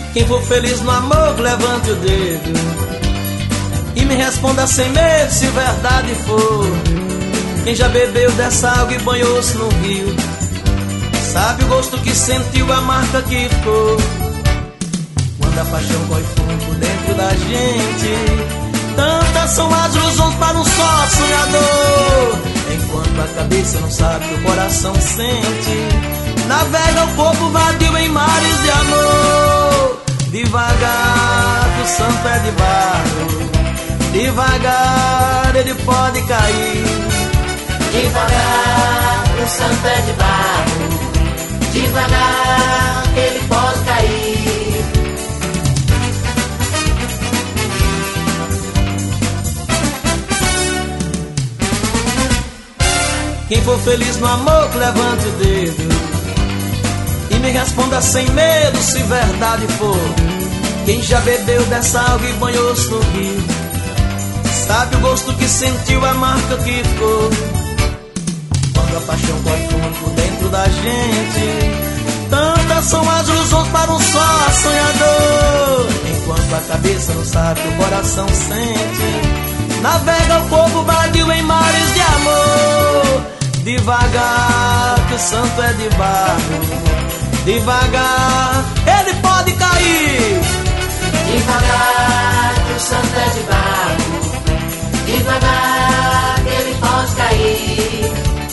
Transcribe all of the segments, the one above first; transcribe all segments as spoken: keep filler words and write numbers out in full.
Quem for feliz no amor, levante o dedo e me responda sem medo se verdade for. Quem já bebeu dessa água e banhou-se no rio, sabe o gosto que sentiu, a marca que ficou. Quando a paixão corre fundo dentro da gente, tantas são as ilusões para um só sonhador. Enquanto a cabeça não sabe o que o coração sente, navega o corpo vadio em mares de amor. Devagar que o santo é de barro, devagar ele pode cair. Devagar que o santo é de barro, devagar que ele pode cair. Quem for feliz no amor, levante o dedo e me responda sem medo se verdade for. Quem já bebeu dessa água e banhou-se no rio, sabe o gosto que sentiu, a marca que ficou. Quando a paixão corre fundo dentro da gente, tantas são as ilusões para um só sonhador. Enquanto a cabeça não sabe o que o coração sente, navega o corpo vadio em mares de amor. Devagar que o santo é de barro, devagar ele pode cair. Devagar que o santo é de barro, devagar que ele pode cair.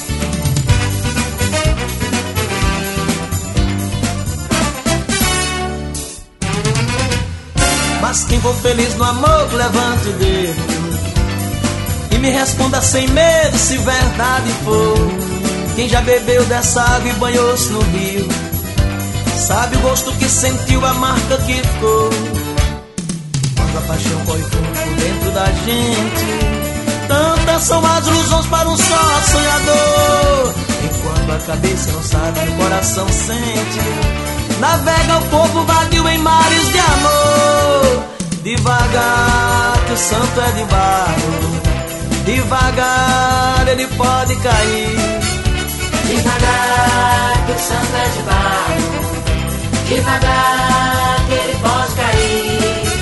Mas quem for feliz no amor, levante o dedo e me responda sem medo se verdade for. Quem já bebeu dessa água e banhou-se no rio, sabe o gosto que sentiu, a marca que ficou. Quando a paixão corre fundo dentro da gente, tantas são as ilusões para um só sonhador. Enquanto a cabeça não sabe o que o coração sente, navega o corpo vadio em mares de amor. Devagar que o santo é de barro, devagar ele pode cair. Devagar que o santo é de barro, devagar que ele pode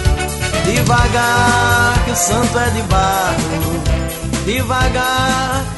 cair. Devagar que o santo é de barro, devagar